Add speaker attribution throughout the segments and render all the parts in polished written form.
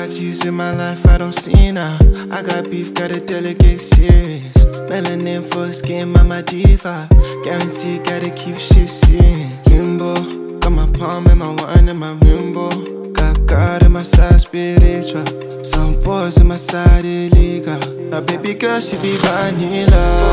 Speaker 1: parties in my life I don't see now. I got beef, gotta delegate serious. Melanin for skin, mama diva. Guarantee, gotta keep shit serious. Limbo, got my palm in my wine and my rainbow. Got God in my side, spiritual. Some boys in my side, illegal. My baby girl, she be vanilla.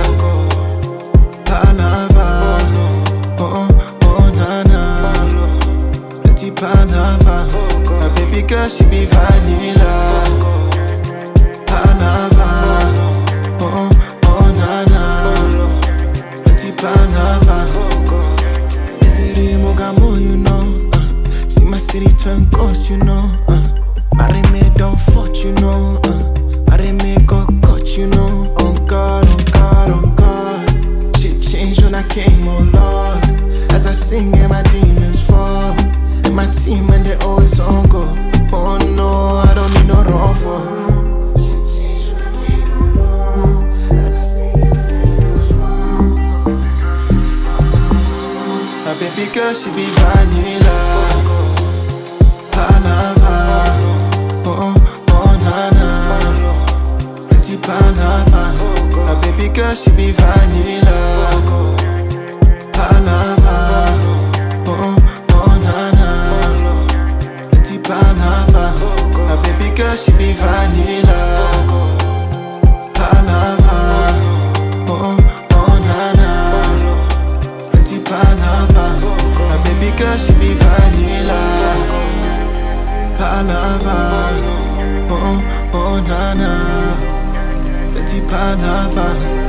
Speaker 1: Palava, oh, oh, nana. Plenty palava. My baby girl, she be vanilla. Palava, oh, oh, nana. Plenty palava. Is it Mogamo, you know? See my city turn ghost, you know? Marime don't fuck, you know? Marime got caught, you know? Oh God, oh God, oh God. Shit changed when I came, oh Lord. As I sing and my demons fall. And my team and they always on go. Oh no, I don't need no wrong for. Shit changed when I came, oh Lord. As I sing and my demons fall. My baby girl, she be vanilla. Palava, oh, oh, nana. Plenty palava. My baby girl, she be vanilla. Palava, oh, oh, nana. Plenty palava. My baby girl, she be vanilla. Palava, oh, oh, nana. Plenty palava. My baby girl, she be vanilla. Palava, oh, oh, nana. Plenty palava.